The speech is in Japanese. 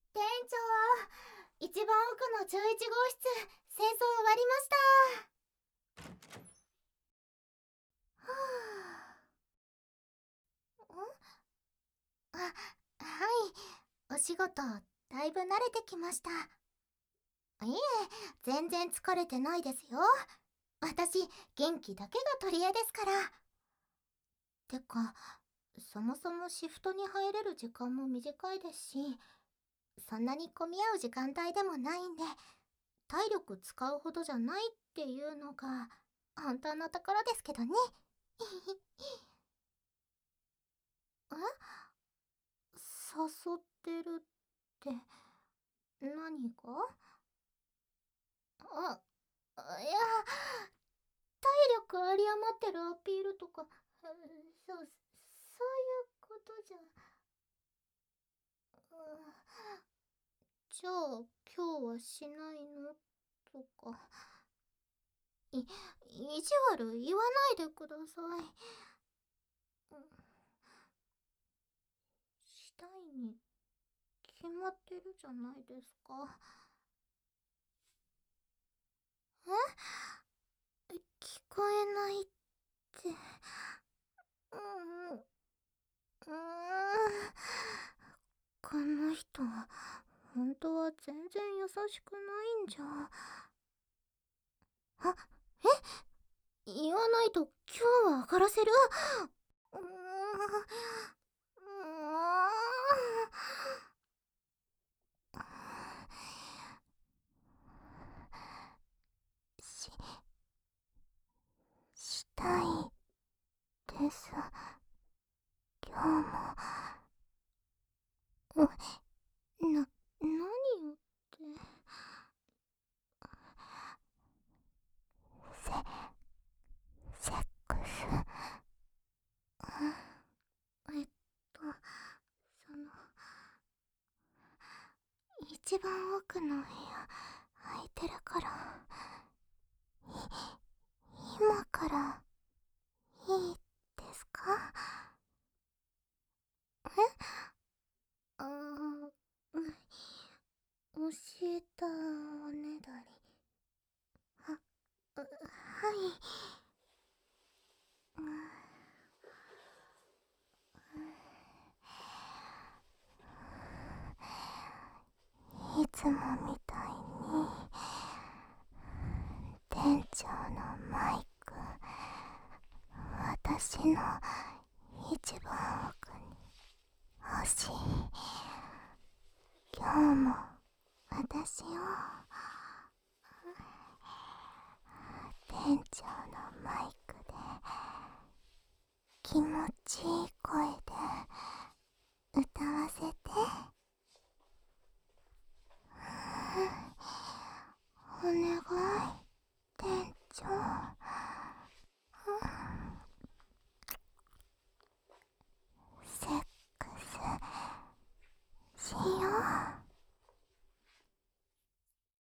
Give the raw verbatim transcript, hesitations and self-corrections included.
店長、一番奥のじゅういち号室、清掃終わりました。はあ、んあ、はい。お仕事、だいぶ慣れてきました。いえ、全然疲れてないですよ。私、元気だけが取り柄ですから。てか、そもそもシフトに入れる時間も短いですし、そんなに混み合う時間帯でもないんで、体力使うほどじゃないっていうのが本当のところですけどね。え、誘ってるって何が？あ、いや、体力有り余ってるアピールとか、そう、そういうことじゃ。じゃあ今日はしないのとか。い、意地悪言わないでください。したいに決まってるじゃないですか。え、聞こえないって。うん、うーん。この人、本当は全然優しくないんじゃ。あ、え、言わないと今日は上がらせる。うーん、うーん。し、したいです。今日も。う、な、何よって。セ、セックス。えっと、その、一番奥の部屋空いてるから、い、今からいいですか？え、あー、教えたおねだり。は、はい。いつもみたいに店長のマイク、私の一番奥に欲しい。今日も私を店長のマイクで気持ちいい声